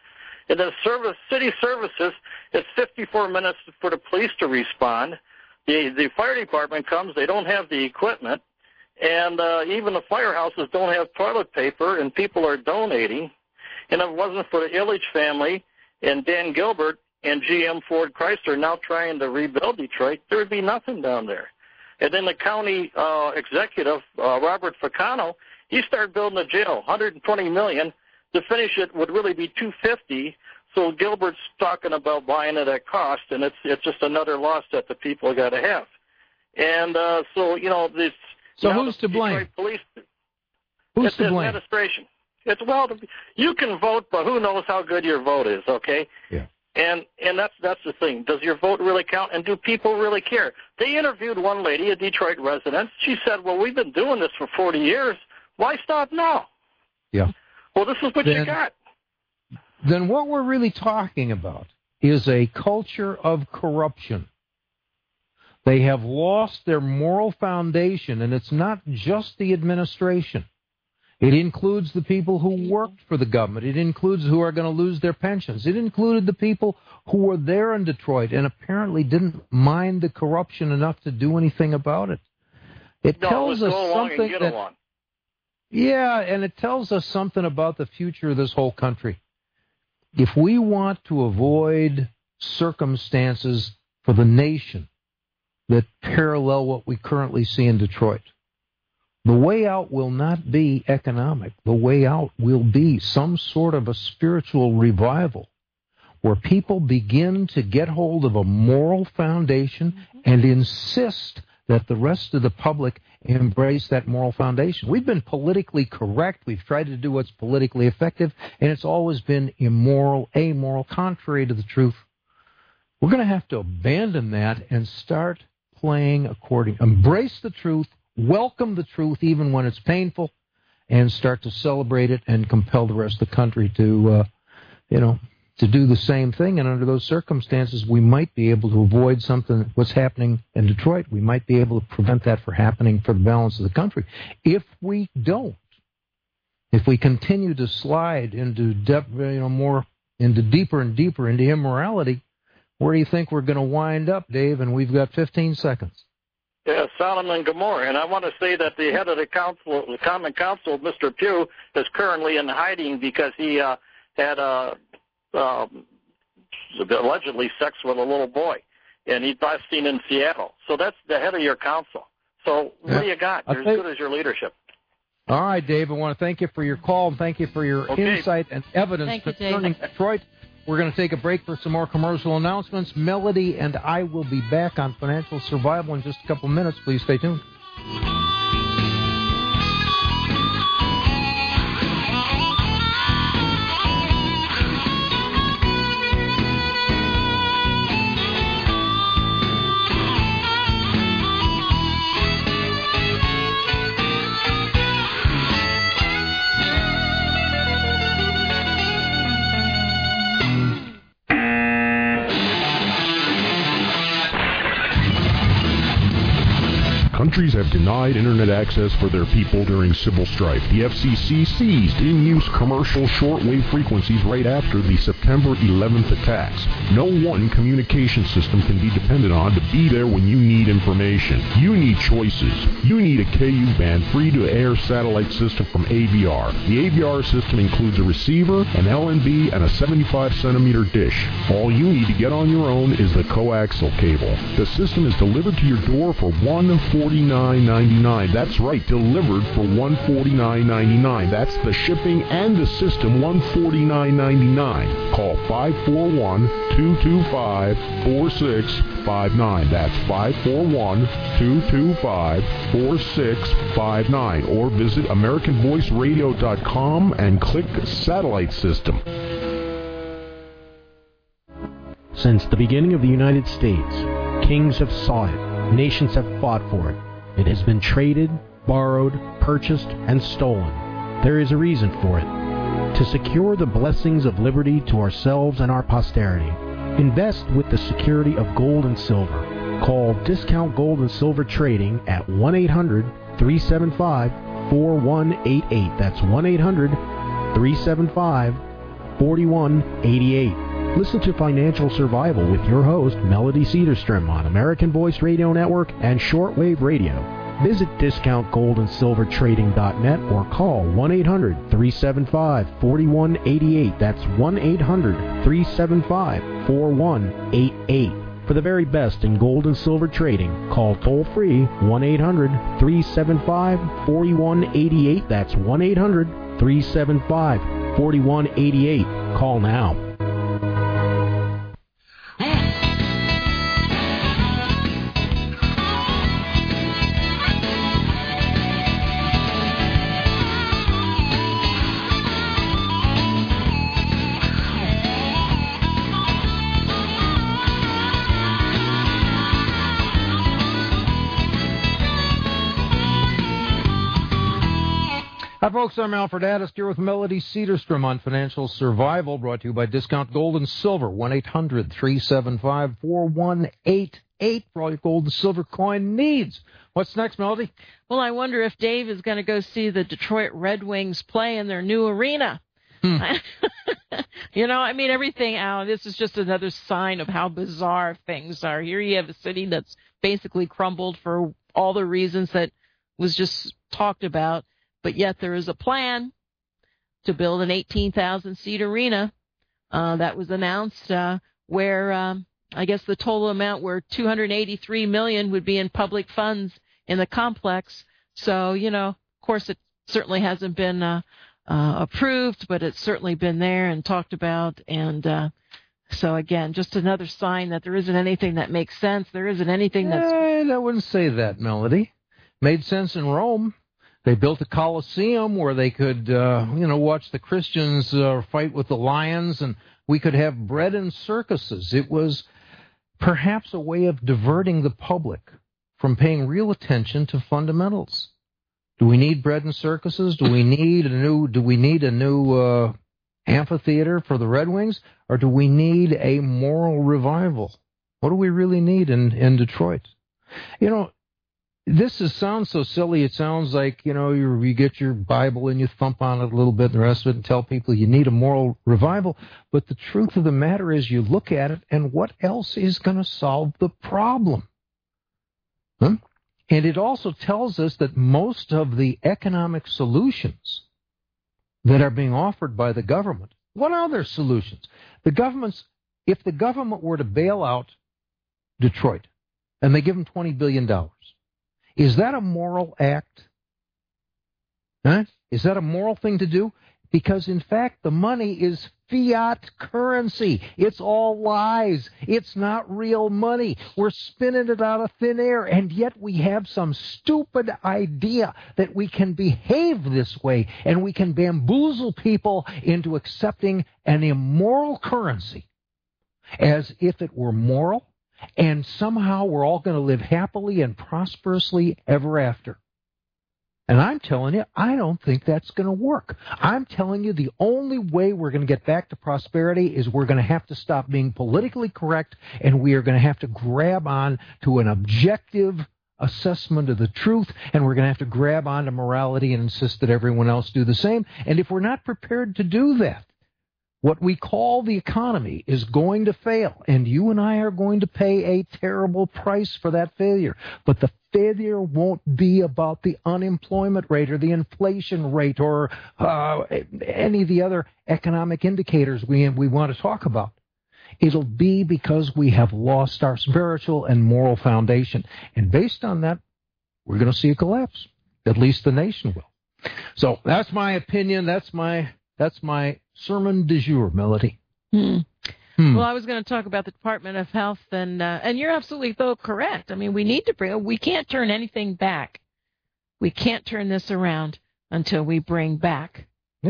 In the service, city services, it's fifty-four minutes for the police to respond. The, the fire department comes, they don't have the equipment, and uh, even the firehouses don't have toilet paper, and people are donating. And if it wasn't for the Illich family and Dan Gilbert, and G M Ford Chrysler now trying to rebuild Detroit, there would be nothing down there. And then the county uh, executive, uh, Robert Ficano, he started building a jail, one hundred twenty million dollars. To finish it would really be two hundred fifty million dollars. So Gilbert's talking about buying it at cost, and it's it's just another loss that the people got to have. And uh, so, you know, this. So who's to blame? Police, who's it's to the blame? Administration. It's well, you can vote, but who knows how good your vote is? Okay. Yeah. And and that's that's the thing. Does your vote really count? And do people really care? They interviewed one lady, a Detroit resident. She said, well, we've been doing this for forty years. Why stop now? Yeah. Well, this is what then, you got. Then what we're really talking about is a culture of corruption. They have lost their moral foundation, and it's not just the administration. It includes the people who worked for the government. It includes who are going to lose their pensions. It included the people who were there in Detroit and apparently didn't mind the corruption enough to do anything about it. It no, tells let's us go along something and get that, along. Yeah, and it tells us something about the future of this whole country. If we want to avoid circumstances for the nation that parallel what we currently see in Detroit, the way out will not be economic. The way out will be some sort of a spiritual revival where people begin to get hold of a moral foundation and insist that the rest of the public embrace that moral foundation. We've been politically correct. We've tried to do what's politically effective, and it's always been immoral, amoral, contrary to the truth. We're going to have to abandon that and start playing according, embrace the truth, welcome the truth even when it's painful, and start to celebrate it and compel the rest of the country to, uh, you know, to do the same thing, and under those circumstances, we might be able to avoid something, what's happening in Detroit. We might be able to prevent that from happening for the balance of the country. If we don't, if we continue to slide into depth, you know, more into deeper and deeper into immorality, where do you think we're going to wind up, Dave? And we've got fifteen seconds. Yeah, Solomon Gomorrah. And I want to say that the head of the council, the Common Council, Mister Pugh, is currently in hiding because he uh, had uh, uh, allegedly sex with a little boy. And he's last seen in Seattle. So that's the head of your council. So what yeah. do you got? You're as good as your leadership. All right, Dave, I want to thank you for your call and thank you for your okay. insight and evidence thank you, concerning Dave. Detroit. We're going to take a break for some more commercial announcements. Melody and I will be back on Financial Survival in just a couple minutes. Please stay tuned. Countries have denied Internet access for their people during civil strife. The F C C seized in-use commercial shortwave frequencies right after the September eleventh attacks. No one communication system can be depended on to be there when you need information. You need choices. You need a K U band free-to-air satellite system from A V R. The A V R system includes a receiver, an L N B, and a seventy-five centimeter dish. All you need to get on your own is the coaxial cable. The system is delivered to your door for one hundred forty-nine ninety-nine. That's right, delivered for one hundred forty-nine ninety-nine. That's the shipping and the system, one hundred forty-nine ninety-nine. Call five four one, two two five, four six five nine. That's five four one, two two five, four six five nine. Or visit American Voice Radio dot com and click Satellite System. Since the beginning of the United States, kings have sought it, nations have fought for it. It has been traded, borrowed, purchased, and stolen. There is a reason for it. To secure the blessings of liberty to ourselves and our posterity, invest with the security of gold and silver. Call Discount Gold and Silver Trading at one eight hundred, three seven five, four one eight eight. That's one eight hundred, three seven five, four one eight eight. Listen to Financial Survival with your host, Melody Cedarstrom, on American Voice Radio Network and Shortwave Radio. Visit discount gold and silver trading dot net or call one eight hundred, three seven five, four one eight eight. That's one eight hundred, three seven five, four one eight eight. For the very best in gold and silver trading, call toll-free one eight hundred, three seven five, four one eight eight. That's one eight hundred, three seven five, four one eight eight. Call now. Hi, folks. I'm Alfred Addis here with Melody Cedarstrom on Financial Survival, brought to you by Discount Gold and Silver, one eight hundred, three seven five, four one eight eight for all your gold and silver coin needs. What's next, Melody? Well, I wonder if Dave is going to go see the Detroit Red Wings play in their new arena. Hmm. You know, I mean, everything out. This is just another sign of how bizarre things are. Here you have a city that's basically crumbled for all the reasons that was just talked about. But yet there is a plan to build an eighteen thousand seat arena uh, that was announced uh, where um, I guess the total amount where two hundred eighty-three million dollars would be in public funds in the complex. So, you know, of course, it certainly hasn't been uh, uh, approved, but it's certainly been there and talked about. And uh, so, again, just another sign that there isn't anything that makes sense. There isn't anything that's... Eh, I wouldn't say that, Melody. Made sense in Rome. They built a Colosseum where they could, uh, you know, watch the Christians uh, fight with the lions, and we could have bread and circuses. It was perhaps a way of diverting the public from paying real attention to fundamentals. Do we need bread and circuses? Do we need a new? Do we need a new uh, amphitheater for the Red Wings, or do we need a moral revival? What do we really need in, in Detroit? You know, this is, sounds so silly. It sounds like, you know, you, you get your Bible and you thump on it a little bit and the rest of it and tell people you need a moral revival. But the truth of the matter is you look at it, and what else is going to solve the problem? Huh? And it also tells us that most of the economic solutions that are being offered by the government, what are their solutions? The government's, if the government were to bail out Detroit and they give them twenty billion dollars, is that a moral act? Huh? Is that a moral thing to do? Because, in fact, the money is fiat currency. It's all lies. It's not real money. We're spinning it out of thin air, and yet we have some stupid idea that we can behave this way, and we can bamboozle people into accepting an immoral currency as if it were moral, and somehow we're all going to live happily and prosperously ever after. And I'm telling you, I don't think that's going to work. I'm telling you, the only way we're going to get back to prosperity is we're going to have to stop being politically correct, and we are going to have to grab on to an objective assessment of the truth, and we're going to have to grab on to morality and insist that everyone else do the same. And if we're not prepared to do that, what we call the economy is going to fail, and you and I are going to pay a terrible price for that failure. But the failure won't be about the unemployment rate or the inflation rate or uh, any of the other economic indicators we, we want to talk about. It'll be because we have lost our spiritual and moral foundation. And based on that, we're going to see a collapse. At least the nation will. So that's my opinion. That's my... That's my sermon du jour, Melody. Hmm. Hmm. Well, I was going to talk about the Department of Health, and uh, and you're absolutely though correct. I mean, we need to bring. We can't turn anything back. We can't turn this around until we bring back. Yeah.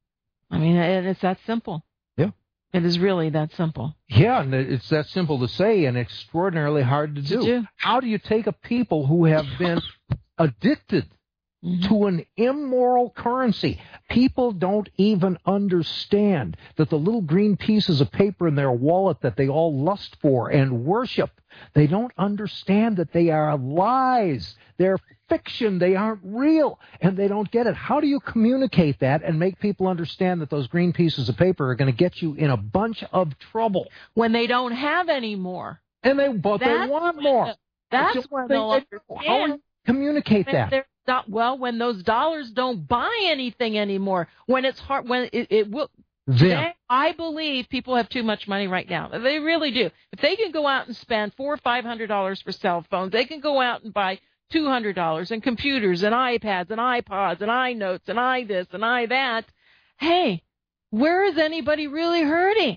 I mean, and it's that simple. Yeah. It is really that simple. Yeah, and it's that simple to say and extraordinarily hard to do. do. How do you take a people who have been addicted Mm-hmm. to an immoral currency? People don't even understand that the little green pieces of paper in their wallet that they all lust for and worship, they don't understand that they are lies. They're fiction. They aren't real, and they don't get it. How do you communicate that and make people understand that those green pieces of paper are going to get you in a bunch of trouble? When they don't have any more. And they, but that's they want more. The, that's, that's when they'll understand. How do you communicate that? Well, when those dollars don't buy anything anymore, when it's hard, when it, it will. Then. Today, I believe people have too much money right now. They really do. If they can go out and spend four or five hundred dollars for cell phones, they can go out and buy two hundred dollars and computers and iPads and iPods and iNotes and i this and i that. Hey, where is anybody really hurting?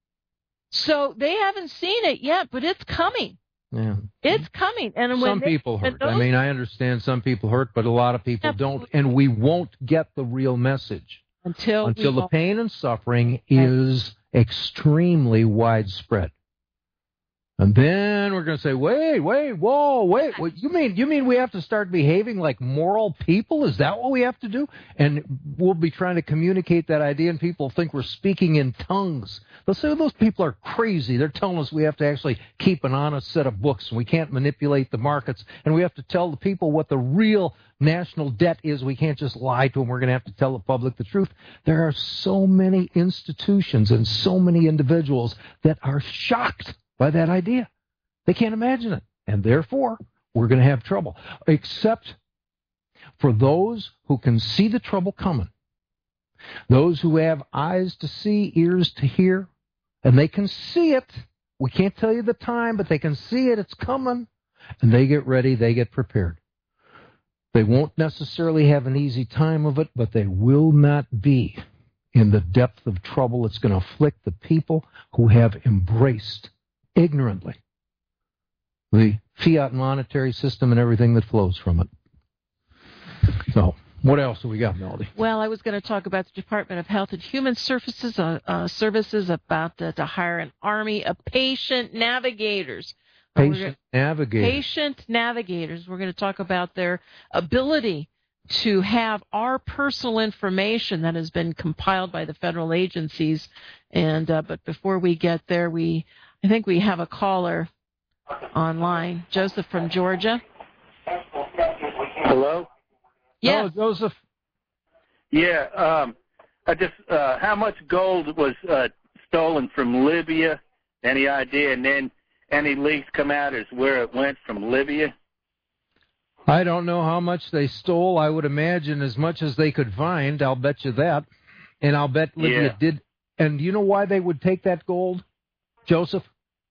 So they haven't seen it yet, but it's coming. Yeah. It's coming. And when some they, people hurt. Those, I mean, I understand some people hurt, but a lot of people absolutely. don't. And we won't get the real message until, until the won't. pain and suffering is extremely widespread. And then we're going to say, wait, wait, whoa, wait. What, you mean you mean we have to start behaving like moral people? Is that what we have to do? And we'll be trying to communicate that idea, and people think we're speaking in tongues. They'll say, well, those people are crazy. They're telling us we have to actually keep an honest set of books, and we can't manipulate the markets, and we have to tell the people what the real national debt is. We can't just lie to them. We're going to have to tell the public the truth. There are so many institutions and so many individuals that are shocked by that idea. They can't imagine it. And therefore, we're going to have trouble. Except for those who can see the trouble coming. Those who have eyes to see, ears to hear, and they can see it. We can't tell you the time, but they can see it. It's coming. And they get ready. They get prepared. They won't necessarily have an easy time of it, but they will not be in the depth of trouble it's going to afflict the people who have embraced ignorantly the fiat monetary system and everything that flows from it. So, what else do we got, Melody? Well, I was going to talk about the Department of Health and Human Services, uh, uh, services about uh, to hire an army of patient navigators. Patient navigators. Patient navigators. We're going to talk about their ability to have our personal information that has been compiled by the federal agencies. And uh, but before we get there, we I think we have a caller online, Joseph from Georgia. Hello. Yeah, Hello, Joseph. Yeah. Um, I just uh, how much gold was uh, stolen from Libya? Any idea? And then any leaks come out as where it went from Libya? I don't know how much they stole. I would imagine as much as they could find. I'll bet you that. And I'll bet Libya Yeah. did. And do you know why they would take that gold, Joseph?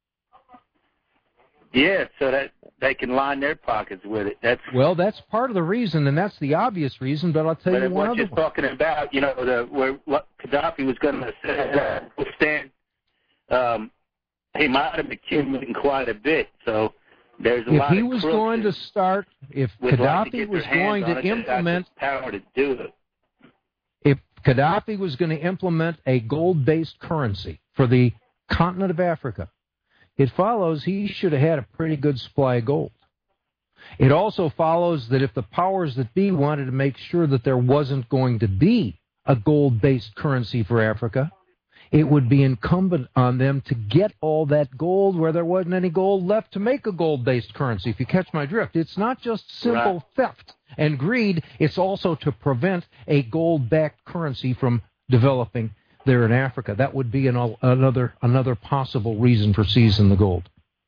Yeah, so that they can line their pockets with it. That's Well, that's part of the reason, and that's the obvious reason, but I'll tell but you one what other you're one. talking about, you know, the where what Gaddafi was going to stand, um, he might have accumulated quite a bit. So there's a If lot he of was crooks going to that start, if would like to Gaddafi get was their hands going on to it, that got implement, the power to do it. if Gaddafi was going to implement a gold-based currency for the continent of Africa, it follows he should have had a pretty good supply of gold. It also follows that if the powers that be wanted to make sure that there wasn't going to be a gold-based currency for Africa, it would be incumbent on them to get all that gold where there wasn't any gold left to make a gold-based currency, if you catch my drift. It's not just simple Right. theft and greed. It's also to prevent a gold-backed currency from developing there in Africa. That would be an, another another possible reason for seizing the gold.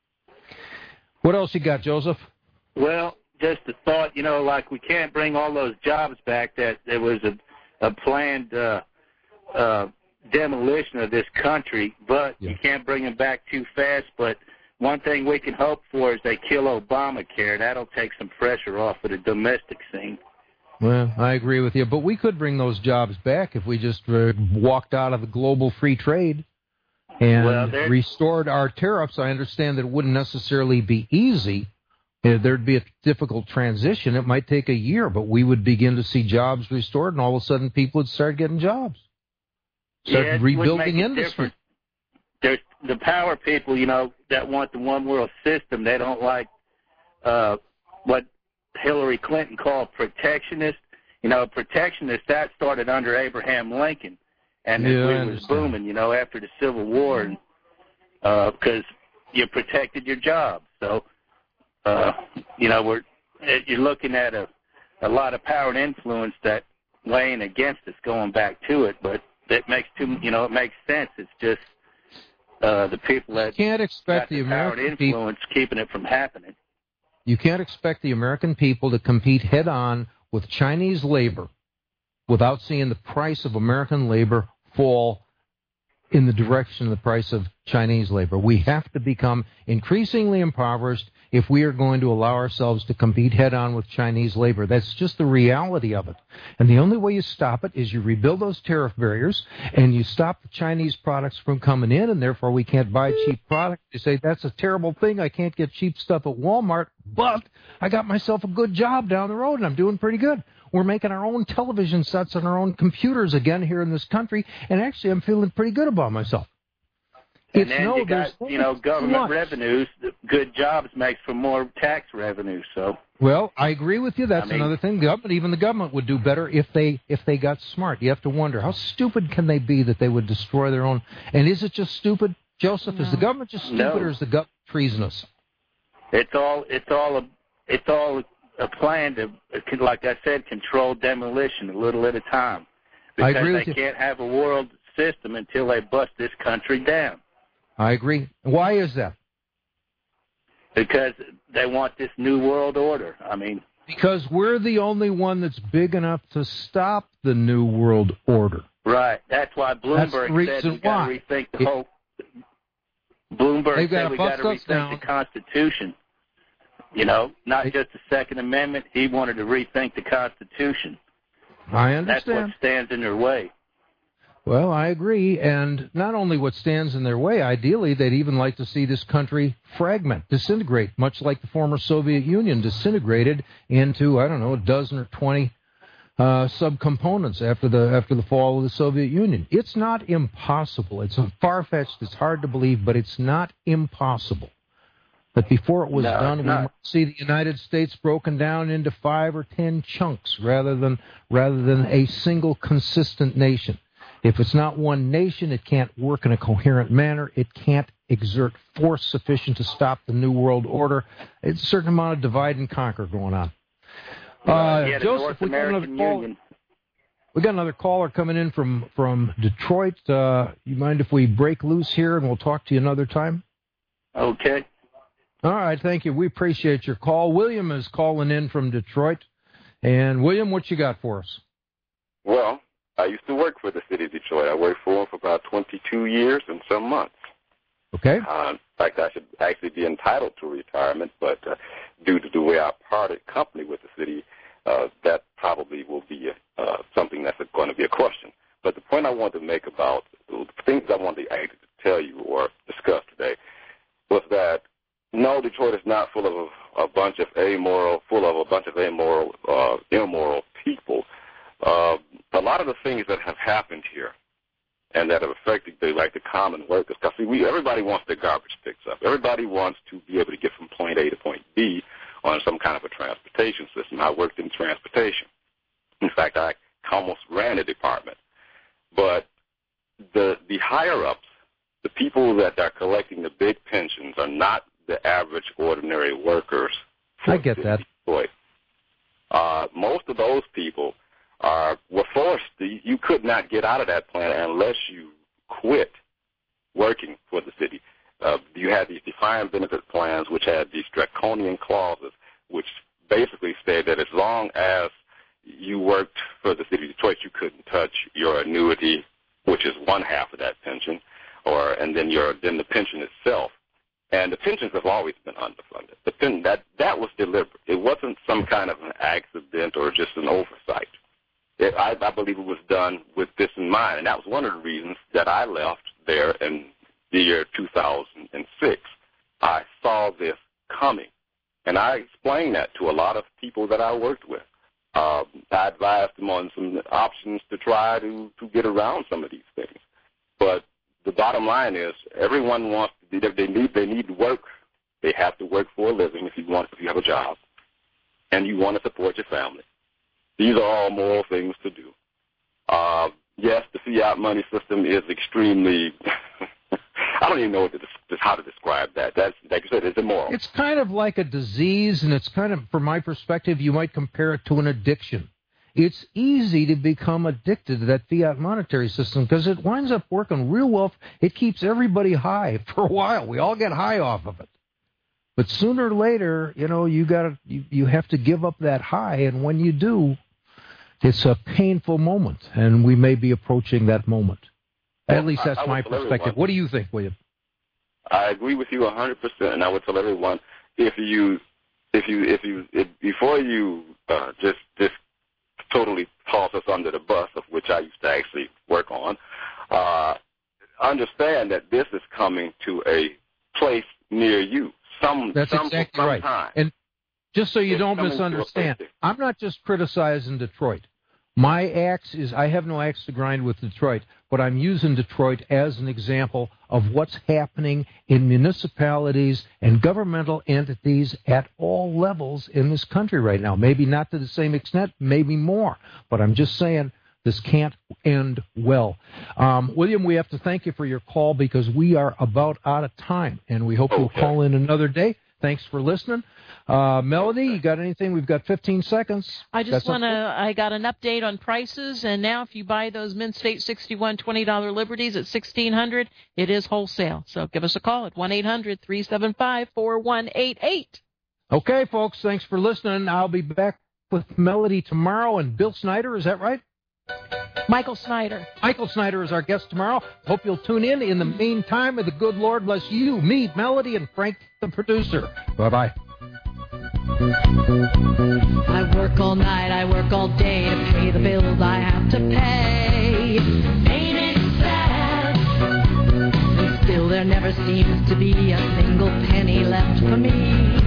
What else you got, Joseph? Well, just a thought, you know, like we can't bring all those jobs back. That there was a, a planned uh, uh, demolition of this country, but Yeah. you can't bring them back too fast. But one thing we can hope for is they kill Obamacare. That'll take some pressure off of the domestic scene. Well, I agree with you, but we could bring those jobs back if we just uh, walked out of the global free trade and Well, there- restored our tariffs. I understand that it wouldn't necessarily be easy. Uh, There'd be a difficult transition. It might take a year, but we would begin to see jobs restored, and all of a sudden people would start getting jobs. Start Yeah, it would rebuilding make a industry. difference. There's the power people, you know, that want the one world system. They don't like uh, what Hillary Clinton called protectionist. You know, protectionist, that started under Abraham Lincoln, and Yeah, it I was understand. booming, you know, after the Civil War, and because you protected your job. So, uh, you know, we're you're looking at a a lot of power and influence that weighing against us, going back to it, but that makes too, you know, it makes sense. It's just uh, the people that You can't got expect the the power and American people. influence keeping it from happening. You can't expect the American people to compete head-on with Chinese labor without seeing the price of American labor fall in the direction of the price of Chinese labor. We have to become increasingly impoverished if we are going to allow ourselves to compete head-on with Chinese labor. That's just the reality of it. And the only way you stop it is you rebuild those tariff barriers and you stop the Chinese products from coming in, and therefore we can't buy cheap products. You say, that's a terrible thing. I can't get cheap stuff at Walmart, but I got myself a good job down the road and I'm doing pretty good. We're making our own television sets and our own computers again here in this country, and actually I'm feeling pretty good about myself. And It's then no, you got, there's you know, too government much. revenues. Good jobs makes for more tax revenue. So, Well, I agree with you. That's I mean- another thing. Government, even the government would do better if they if they got smart. You have to wonder, how stupid can they be that they would destroy their own? And is it just stupid, Joseph? Is the government just stupid, No. or is the government treasonous? it's all it's all a it's all a plan to, like I said, control demolition a little at a time. I Because agree they with you. can't have a world system until they bust this country down. I agree. Why is that? Because they want this new world order. I mean, Because we're the only one that's big enough to stop the New World Order. right. That's why That's the Bloomberg said reason we got to why. rethink the It- whole. Bloomberg They've said gotta we got to bust us rethink down. the Constitution. You know, not just the Second Amendment. He wanted to rethink the Constitution. I That's what understand. stands in their way. Well, I agree. And not only what stands in their way, ideally, they'd even like to see this country fragment, disintegrate, much like the former Soviet Union disintegrated into, I don't know, a dozen or twenty uh, subcomponents after the after the fall of the Soviet Union. It's not impossible. It's far-fetched. It's hard to believe, but it's not impossible That before it was No, done, it's we not. might see the United States broken down into five or ten chunks rather than rather than a single consistent nation. If it's not one nation, it can't work in a coherent manner. It can't exert force sufficient to stop the New World Order. It's a certain amount of divide and conquer going on. Uh, yeah, the Joseph, North we got another American call. Union. We got another caller coming in from from Detroit. Uh, you mind if we break loose here and we'll talk to you another time? Okay. All right, thank you. We appreciate your call. William is calling in from Detroit. And William, what you got for us? Well, I used to work for the city of Detroit. I worked for them for about twenty-two years and some months. Okay. Uh, in fact, I should actually be entitled to retirement, but uh, due to the way I parted company with the city, uh, that probably will be uh, something that's going to be a question. But the point I wanted to make about the things I wanted to actually tell you or discuss today was that no, Detroit is not full of a, a bunch of amoral, full of a bunch of amoral, uh, immoral people. Uh, a lot of the things that have happened here and that have affected the, like the common workers, because see, we, everybody wants their garbage picked up. Everybody wants to be able to get from point A to point B on some kind of a transportation system. I worked in transportation. In fact, I almost ran a department. But the the higher-ups, the people that are collecting the big pensions are not the average ordinary workers. I get that. Detroit. Uh, most of those people are were forced to, you could not get out of that plan unless you quit working for the city. Uh, you had these defined benefit plans which had these draconian clauses which basically said that as long as you worked for the city of Detroit, you couldn't touch your annuity, which is one half of that pension, or and then your then the pension itself. And the pensions have always been underfunded. But then that that was deliberate. It wasn't some kind of an accident or just an oversight. It, I, I believe it was done with this in mind, and that was one of the reasons that I left there in the year two thousand six. I saw this coming, and I explained that to a lot of people that I worked with. Uh, I advised them on some options to try to, to get around some of these things. But the bottom line is everyone wants to be, they need they need to work. They have to work for a living if you want if you have a job, and you want to support your family. These are all moral things to do. Uh, yes, the fiat money system is extremely. I don't even know what to, how to describe that. That's like you said, it's immoral. It's kind of like a disease, and it's kind of, from my perspective, you might compare it to an addiction. It's easy to become addicted to that fiat monetary system because it winds up working real well. It keeps everybody high for a while. We all get high off of it. But sooner or later, you know, you got you, you have to give up that high, and when you do, it's a painful moment, and we may be approaching that moment. At Well, least that's I, I my tell perspective. everyone, What do you think, William? I agree with you one hundred percent, and I would tell everyone if you, if you, if you, if, before you uh, just just totally toss us under the bus, of which I used to actually work on, uh, understand that this is coming to a place near you. Some, That's some, exactly some right. Time. And just so you It's don't coming to a misunderstand, place. I'm not just criticizing Detroit. My axe is, I have no axe to grind with Detroit, but I'm using Detroit as an example of what's happening in municipalities and governmental entities at all levels in this country right now. Maybe not to the same extent, maybe more, but I'm just saying this can't end well. Um, William, we have to thank you for your call because we are about out of time, and we hope Okay. you'll call in another day. Thanks for listening. Uh, Melody, you got anything? We've got fifteen seconds. I just Got want to, something? I got an update on prices, and now if you buy those Mint State sixty-one twenty dollar Liberties at sixteen hundred dollars, it is wholesale. So give us a call at one eight hundred three seven five four one eight eight. Okay, folks, thanks for listening. I'll be back with Melody tomorrow and Bill Snyder. Is that right? Michael Snyder. Michael Snyder is our guest tomorrow. Hope you'll tune in. In the meantime, may the good Lord bless you, me, Melody, and Frank, the producer. Bye-bye. I work all night, I work all day to pay the bills I have to pay. Ain't it sad? And still there never seems to be a single penny left for me.